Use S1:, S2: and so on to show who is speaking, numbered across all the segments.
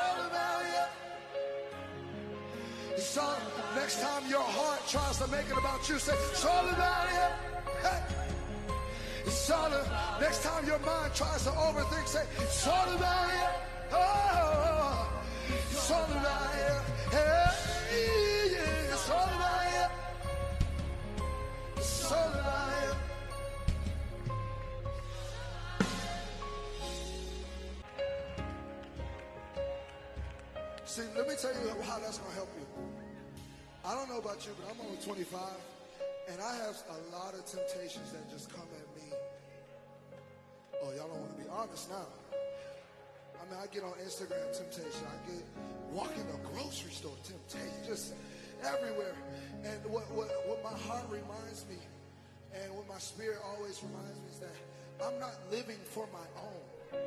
S1: all about you. It's all, next time your heart tries to make it about you, say, it's all about you. Hey. It's all, next time your mind tries to overthink, say, it's all about you. Oh, it's all about you. Hey, yeah, it's all about you. It's all about you. See, let me tell you how that's going to help you. I don't know about you, but I'm only 25, and I have a lot of temptations that just come at me. Oh, y'all don't want to be honest now. I mean, I get on Instagram temptation. I get walking the grocery store temptation, just everywhere. And what my heart reminds me, and what my spirit always reminds me is that I'm not living for my own.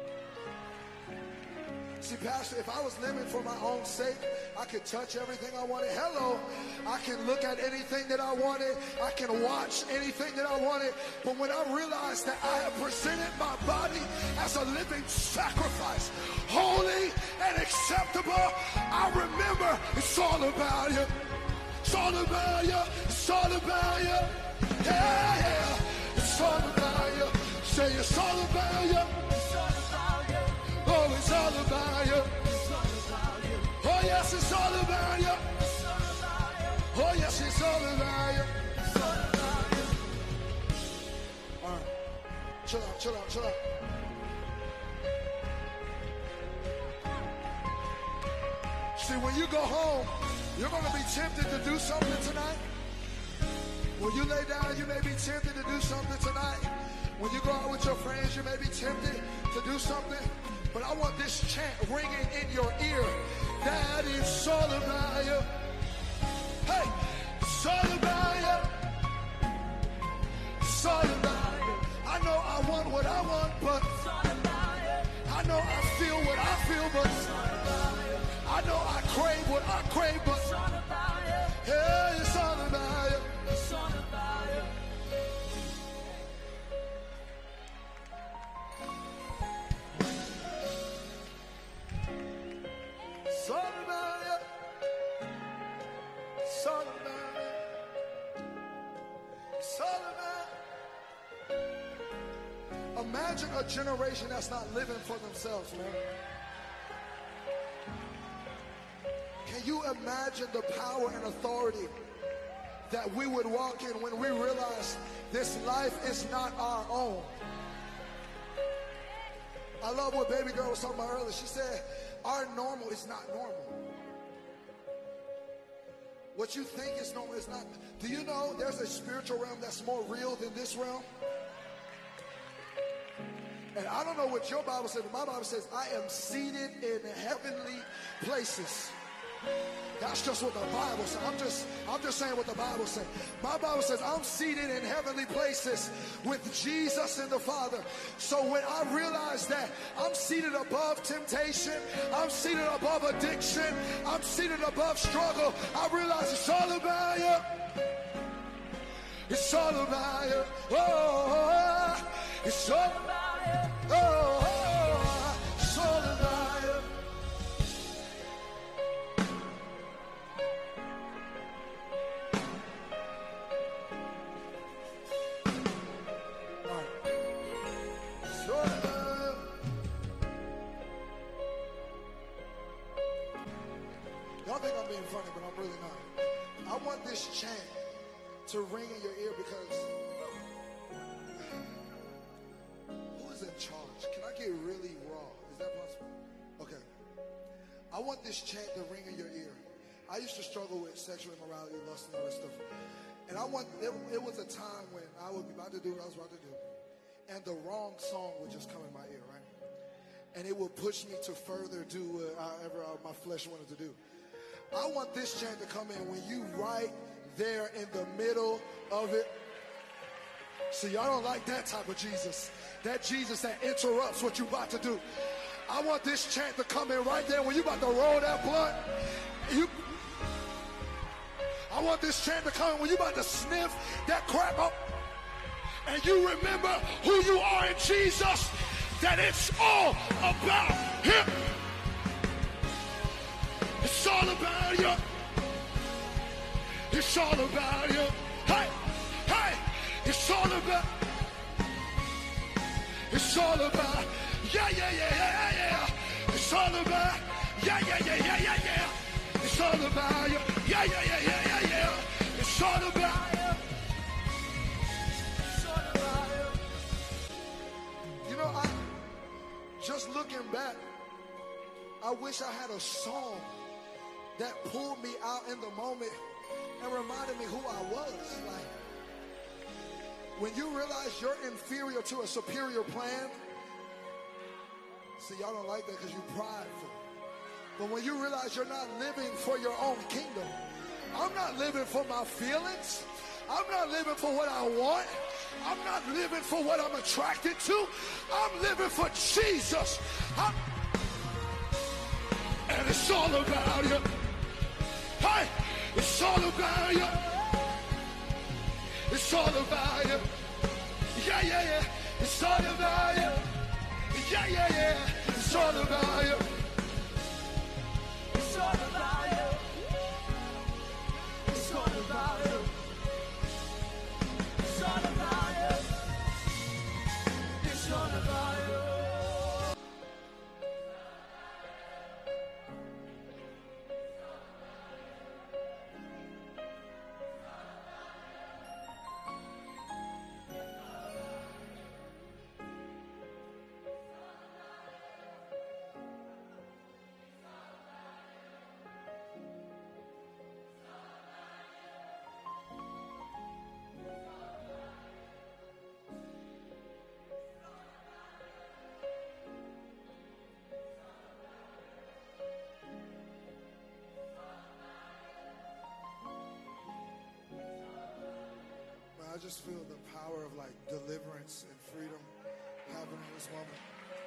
S1: See, Pastor, if I was living for my own sake, I could touch everything I wanted. Hello, I can look at anything that I wanted. I can watch anything that I wanted. But when I realized that I have presented my body as a living sacrifice, holy and acceptable, I remember it's all about you. It's all about you. It's all about you. Yeah, yeah. It's all about you. Say it's all about you. Oh, it's all about you. Oh, yes, it's all about you. Oh, yes, it's all about you. All right. Chill out, chill out, chill out. See, when you go home, you're going to be tempted to do something tonight. When you lay down, you may be tempted to do something tonight. When you go out with your friends, you may be tempted to do something. But I want this chant ringing in your ear. That is all about you. Hey, it's all about you. It's all about you. I know I want what I want, but I know I feel what I feel, but I know I crave what I crave, but yeah, it's all about you. It's all about you. It's all about you. It's all about you. It's all about. Imagine a generation that's not living for themselves, man. Can you imagine the power and authority that we would walk in when we realize this life is not our own? I love what baby girl was talking about earlier. She said, our normal is not normal. What you think is normal is not. Do you know there's a spiritual realm that's more real than this realm? And I don't know what your Bible says, but my Bible says, I am seated in heavenly places. That's just what the Bible says. I'm just saying what the Bible says. My Bible says I'm seated in heavenly places with Jesus and the Father. So when I realize that I'm seated above temptation, I'm seated above addiction, I'm seated above struggle, I realize it's all about you. It's all about you. Oh, it's all about you. Oh, it's all about you. Y'all think I'm being funny, but I'm really not. I want this chant to ring in your ear because who is in charge? Can I get really raw? Is that possible? Okay. I want this chant to ring in your ear. I used to struggle with sexual immorality, lust, and all that stuff. And it was a time when I would be about to do what I was about to do, and the wrong song would just come in my ear, right? And it would push me to further do whatever my flesh wanted to do. I want this chant to come in when you right there in the middle of it. See, y'all don't like that type of Jesus. That Jesus that interrupts what you about to do. I want this chant to come in right there when you about to roll that blunt. I want this chant to come in when you about to sniff that crap up. And you remember who you are in Jesus. That it's all about him. all about you. It's all about you. Hey, hey, it's all about. It's all about. Yeah, yeah, yeah, yeah, yeah. It's all about. Yeah, yeah, yeah, yeah, yeah, yeah. It's all about you. Yeah, yeah, yeah, yeah, yeah, yeah. It's all about you. It's all about you. You know, just looking back, I wish I had a song that pulled me out in the moment and reminded me who I was. Like, when you realize you're inferior to a superior plan, see, y'all don't like that because you're prideful. But when you realize you're not living for your own kingdom, I'm not living for my feelings. I'm not living for what I want. I'm not living for what I'm attracted to. I'm living for Jesus. And it's all about you. Hey, it's all about you. It's all about you. Yeah, yeah, yeah. It's all about you. Yeah, yeah, yeah. It's all about you. It's all about you. It's all about you. It's all about you. It's all about you. I just feel the power of like deliverance and freedom happening in this moment.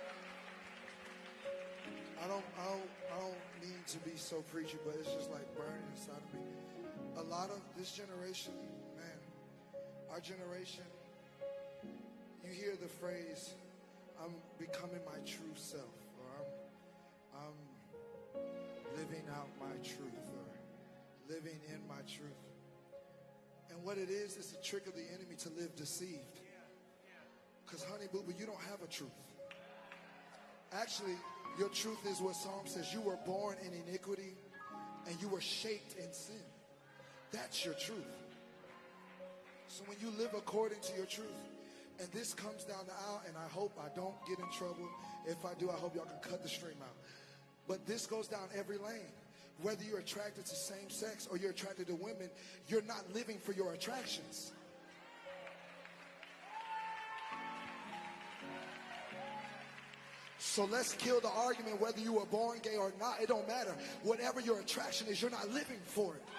S1: I don't mean to be so preachy, but it's just like burning inside of me. A lot of this generation, man, our generation, you hear the phrase, I'm becoming my true self, or I'm living out my truth, or living in my truth. And what it is a trick of the enemy to live deceived. Because honey boo boo, you don't have a truth. Actually, your truth is what Psalm says. You were born in iniquity and you were shaped in sin. That's your truth. So when you live according to your truth, and this comes down the aisle, and I hope I don't get in trouble. If I do, I hope y'all can cut the stream out. But this goes down every lane. Whether you're attracted to same sex or you're attracted to women, you're not living for your attractions. So let's kill the argument whether you were born gay or not. It don't matter. Whatever your attraction is, you're not living for it.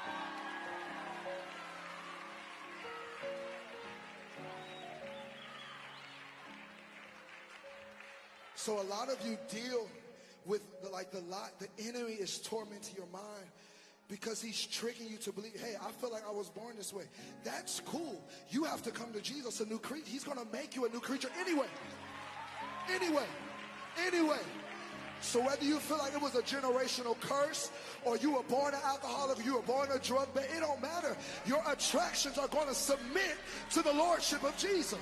S1: So a lot of you deal with the enemy is tormenting your mind because he's tricking you to believe, hey, I feel like I was born this way. That's cool. You have to come to Jesus, a new creature. He's going to make you a new creature anyway. Anyway. So whether you feel like it was a generational curse or you were born an alcoholic or you were born a drug babe, it don't matter. Your attractions are going to submit to the lordship of Jesus.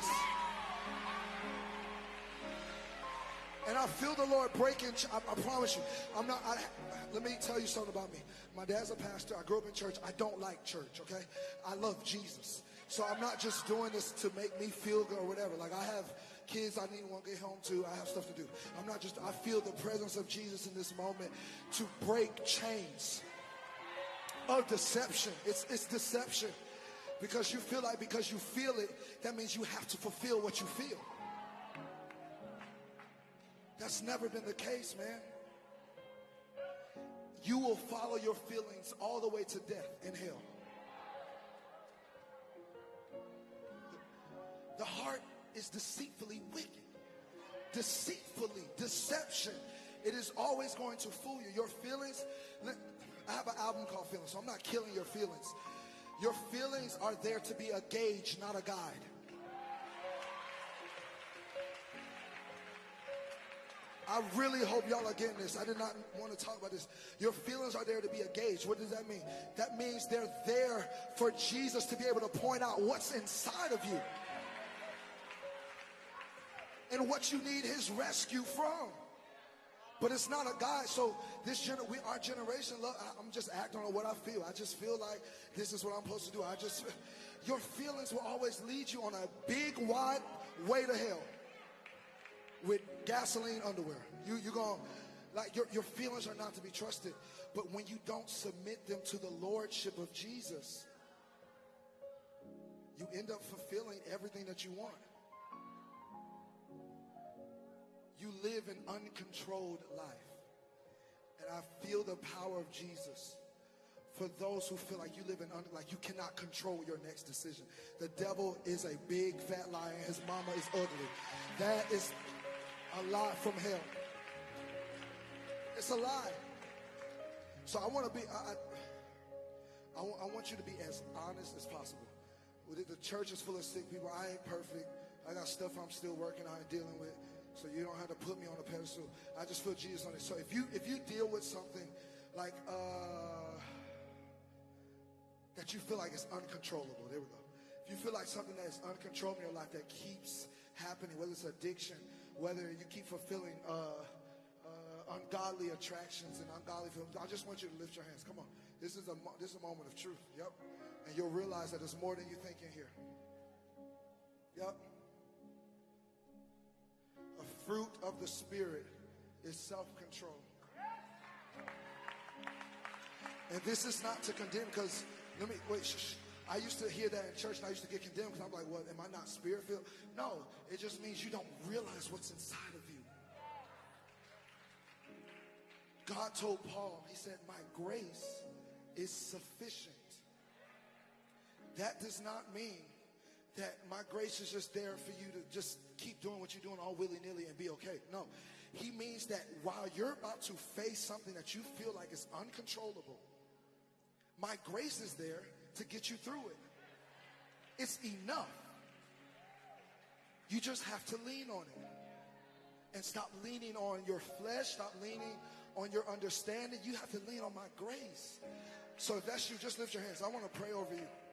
S1: And I feel the Lord breaking. I promise you. Let me tell you something about me. My dad's a pastor. I grew up in church. I don't like church, okay? I love Jesus. So I'm not just doing this to make me feel good or whatever. Like, I have kids I need to get home to. I have stuff to do. I feel the presence of Jesus in this moment to break chains of deception. It's deception. Because you feel like because you feel it, that means you have to fulfill what you feel. That's never been the case, man. You will follow your feelings all the way to death and hell. The heart is deceitfully wicked. Deception. It is always going to fool you. Your feelings, I have an album called Feelings, so I'm not killing your feelings. Your feelings are there to be a gauge, not a guide. I really hope y'all are getting this. I did not want to talk about this. Your feelings are there to be a gauge. What does that mean? That means they're there for Jesus to be able to point out what's inside of you and what you need his rescue from. But it's not a guide. So our generation, look, I'm just acting on what I feel. I just feel like this is what I'm supposed to do. Your feelings will always lead you on a big, wide way to hell with gasoline underwear. You're going, like, your feelings are not to be trusted. But when you don't submit them to the lordship of Jesus, you end up fulfilling everything that you want. You live an uncontrolled life. And I feel the power of Jesus for those who feel like you live like you cannot control your next decision. The devil is a big fat liar. His mama is ugly. That is a lie from hell. It's a lie. So I want to be, I want you to be as honest as possible. The church is full of sick people. I ain't perfect. I got stuff I'm still working on and dealing with. So you don't have to put me on a pedestal. I just feel Jesus on it. So if you deal with something like that you feel like it's uncontrollable, there we go. If you feel like something that is uncontrollable in your life that keeps happening, whether it's addiction, whether you keep fulfilling ungodly attractions and ungodly feelings, I just want you to lift your hands. Come on. This is a moment of truth. Yep. And you'll realize that there's more than you think in here. Yep. A fruit of the Spirit is self-control. And this is not to condemn, because I used to hear that in church and I used to get condemned because I'm like, what, am I not spirit-filled? No, it just means you don't realize what's inside of you. God told Paul, he said, my grace is sufficient. That does not mean that my grace is just there for you to just keep doing what you're doing all willy-nilly and be okay. No, he means that while you're about to face something that you feel like is uncontrollable, my grace is there to get you through it. It's enough. You just have to lean on it. And stop leaning on your flesh. Stop leaning on your understanding. You have to lean on my grace. So if that's you, just lift your hands. I want to pray over you.